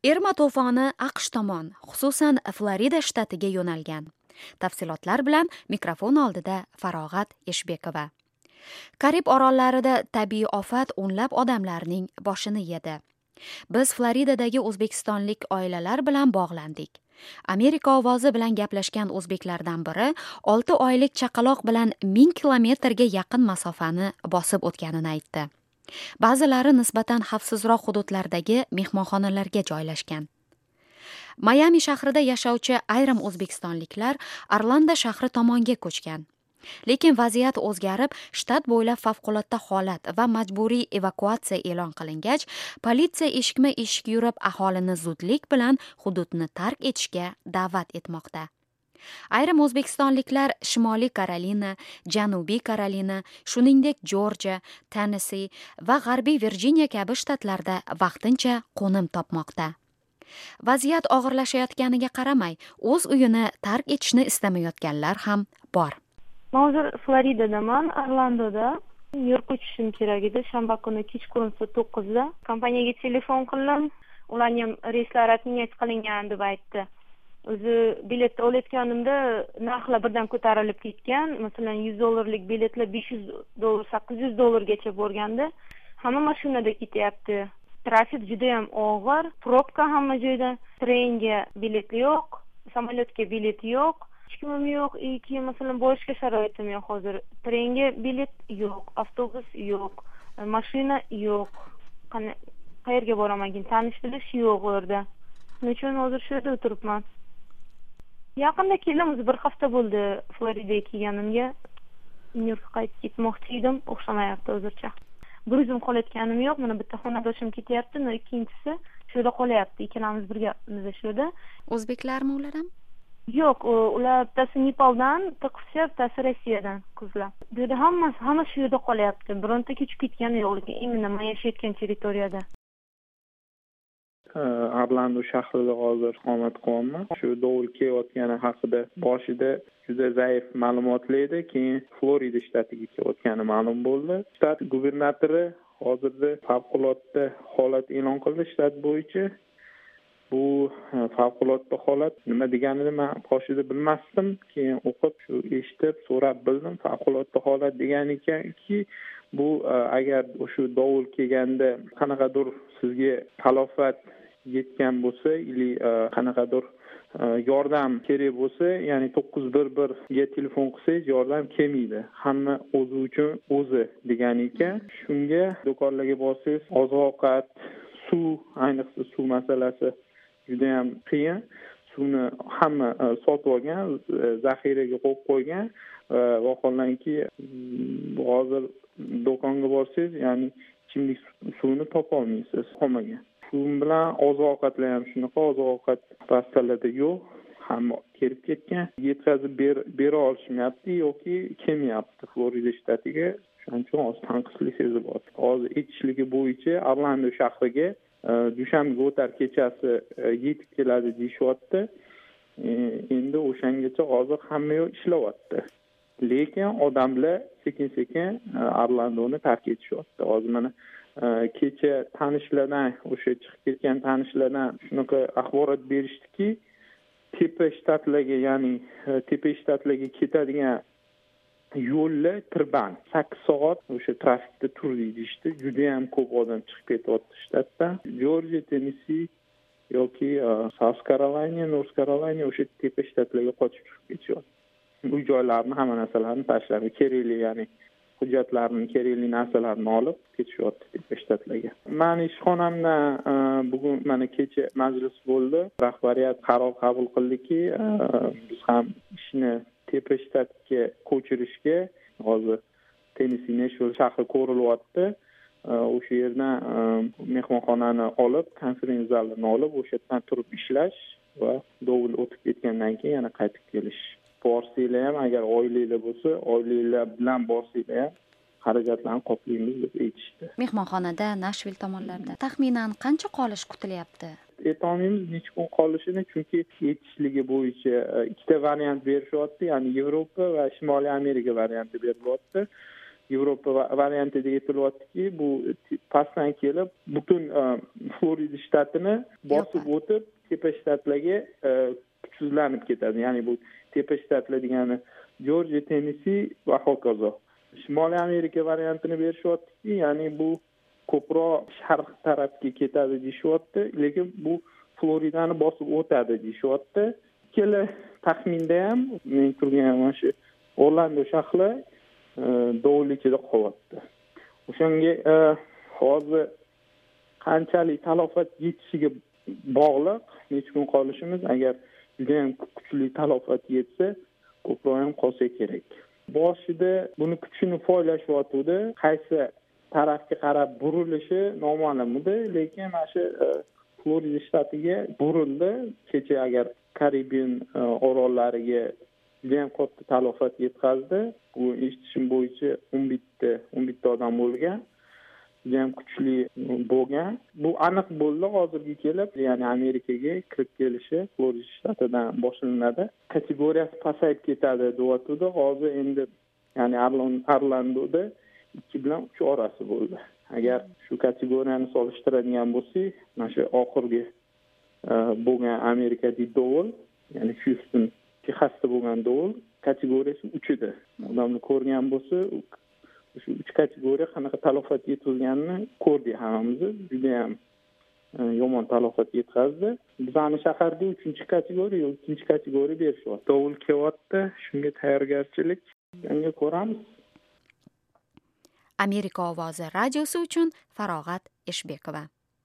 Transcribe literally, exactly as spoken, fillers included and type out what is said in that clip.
Irma to'foni AQSh tomon, xususan Florida shtatiga yo'nalgan. Tafsilotlar bilan mikrofon oldida Farog'at Eshbekova. Karib orollarida tabiiy ofat o'nlab odamlarning boshini yedi. Biz Floridadagi o'zbekistonlik oilalar bilan bog'landik. Amerika ovozi bilan gaplashgan o'zbeklardan biri olti oylik chaqaloq bilan ming kilometrga yaqin masofani bosib o'tganini aytdi. Ba'zilari nisbatan xavfsizroq hududlardagi mehmonxonalarga joylashgan. Mayami shahrida yashovchi ayrim o'zbekistonliklar Orlando shahri tomonga ko'chgan. Lekin vaziyat o'zgarib, shtat bo'ylab favqulodda holat va majburiy evakuatsiya e'lon qilingach, politsiya eshikma-eshik yurib aholini zudlik bilan hududni tark etishga da'vat etmoqda. Ayrim o'zbekistonliklar Shimoliy Karolina, Janubiy Karolina, shuningdek Jorjiya, Tennessee va G'arbiy Virjiniya kabi shtatlarda vaqtincha qo'nim topmoqda. Vaziyat og'irlashayotganiga qaramay, o'z uyini tark etishni istamayotganlar ham bor. Men hozir Floridadaman, Orlandoda. Nyu-Yorkka uchishim kerak edi. Shanba kuni kechqurun soat to'qqizda kompaniyaga telefon qildim. Ularning ham reyslari отменять qilingan deb aytdi. O'zi biletni olayotganimda narxlar birdan ko'tarilib ketgan. Masalan, yuz dollarlik biletlar besh yuz dollar, sakkiz yuz dollargacha borganda, hamma mashinada ketyapti. Trafik juda ham og'ir, probka hamma joyda. Trenga bilet yo'q, samolyotga bilet yo'q. Hech kimim yo'q, keyin masalan borishga sharoitim yo'q hozir. Trenga bilet yo'q, avtobus yo'q, mashina yo'q. Qani qayerga boraman? Tanish bilish yo'q u yerda. Shuning uchun hozir shu yerda o'tiribman. Yaqinda keldim, o'zi bir hafta bo'ldi Floridaga kelganimga. Nyu-Yorkka qaytib ketmoqchi edim, o'xshamayapti hozircha. Bir o'zim qolayotganim yo'q, mana bitta xonadoshim ketyapti, no ikkinchisi shu yerda qolyapti. Ikkalamiz birgamiz shu yerda. O'zbeklarmi ular ham? Yo'q, ular bittasi Nepaldan, bittasi bittasi Rossiyadan qizlar. Bu yerda hammasi hamma shu yerda qolyapti. Bironta ko'chib ketgani yo'q, lekin imенно men yashayotgan territoriyada. Orlando shahrida hozir iqomat qilyapman. Shu dovul kelayotgani haqida boshida juda zaif ma'lumotlar edi, keyin Florida shtatiga kelayotgani ma'lum bo'ldi. Shtat gubernatori hozirda favqulodda holat e'lon qildi shtat bo'yicha. Bu favqulodda holat nima deganini men boshida bilmasdim, keyin o'qib, shu eshitib, so'rab bildim. Favqulodda holat degan ekanki, bu agar o'sha dovul kelganda qanaqadir sizga talofat yetgan bo'lsa, ili qanaqadir yordam kerak bo'lsa, ya'ni to'qqiz bir birga telefon qilsangiz yordam kelmaydi. Hamma o'zi uchun o'zi degan ekan. Shunga do'konlarga borsangiz, oziq-ovqat, suv, ayniqsa suv masalasi juda ham qiyin. Suvni hamma sotib olgan, zaxiraga qo'yib qo'ygan. Vaholanki hozir do'konga borsangiz, ya'ni ichimlik suvni topa olmaysiz qolmagan. Shu bilan oziq-ovqatlar ham shunaqa, oziq-ovqat pastalarda yo'q, hamma kelib ketgan. Yetkazib bera olishmayapti yoki kelmayapti Florida shtatiga. Shuning uchun hozir tanqislik sezilyapti. Hozir aytishligi bo'yicha Orlando shahriga dushanba o'tar kechasi yetib keladi deyishyapti. Endi o'shangacha hozir hamma yo'q ishlayapti. Lekin odamlar sekin-sekin Orlandoni tark etishyapti. Hozir mana kecha tanishlardan, o'sha chiqib ketgan tanishlardan shunaqa axborot berishdiki, tepa shtatlarga, ya'ni tepa shtatlarga ketadigan yo'llar tirband. sakkiz soat o'sha trafikda turdi deyishdi. Juda ham ko'p odam chiqib ketyapti shtatdan. Jorjiya, Tennessee yoki South Carolina, North Carolina o'sha tepa shtatlarga qochib chiqib ketyapti. Uy joylarni, hamma narsalarni tashlab, kerakli, ya'ni hujjatlarni, kerakli narsalarni olib ketishyapti tepa shtatlarga. Men ishxonamda bugun mana kecha majlis bo'ldi. Rahbariyat qaror qabul qildiki, biz ham ishni tepa shtatga ko'chirishga hozir Tennessee Nashville shahri ko'rilyapti. O'sha yerdan mehmonxonani olib, konferensiya zalini olib, o'sha yerdan turib ishlash va dovul o'tib ketgandan keyin yana qaytib kelish. Borsanglar ham, agar oilangiz bo'lsa, oilangiz bilan borsanglar ham xarajatlarni qoplaymiz deb aytishdi. Mehmonxonada Nashville tomonlarida taxminan qancha qolish kutilyapti? Aytolmaymiz necha kun qolishini, chunki aytishligi bo'yicha ikkita variant berishyapti, ya'ni Yevropa va Shimoliy Amerika varianti berilyapti. Yevropa variantida aytilyaptiki, bu pastdan kelib butun Florida shtatini bosib o'tib tepa shtatlarga kuchsizlanib ketadi. Ya'ni bu tepa shtatlar degani Georgia, Tennessee va hokazo. Shimoliy Amerika variantini berishyaptiki, ya'ni bu ko'proq sharq tarafga ketadi deyishyapti, lekin bu Floridani bosib o'tadi deyishyapti. Ikkala taxminda ham men turgan mana shu Orlando shahri dovul ichida qolyapti. O'shanga hozir qanchalik talofat yetishiga bog'liq, necha kun qolishimiz. Agar juda ham kuchli talofat yetsa, ko'proq ham qolsa kerak. Boshida buni kuchini foylashyotdi. Qaysi tarafga qarab burilishi noma'lum edi, lekin mana shu Florida shtatiga burildi. Kecha agar Karibian orollariga juda ham katta talofat yetkazdi. Bu eshitishim bo'yicha o'n bitta o'n bitta odam bo'lgan. Juda ham kuchli bo'lgan. Bu aniq bo'ldi hozirga kelib, ya'ni Amerikaga kirib kelishi Florida shtatidan boshlanadi. Kategoriyasi pasayib ketadi deyotdi. Hozir endi ya'ni Orlandoda ikki bilan uch orasi bo'ldi. Agar shu kategoriyani solishtiradigan bo'lsak, mana shu oxirgi bo'lgan Amerikadagi dovul, ya'ni Houston, Texasda bo'lgan dovul kategoriyasi uch edi. Odamni ko'rgan bo'lsa, shu uch kategoriya qanaqa talofat yetkazganini ko'rdik hammamiz. Juda ham yomon talofat yetkazdi. Bizning shaharda uchinchi kategoriya, ikkinchi kategoriya berishyapti. Dovul kelyapti, shunga tayyorgarchilik. Endi ko'ramiz. Amerika ovozi radiosi uchun Farog'at Eshbekova.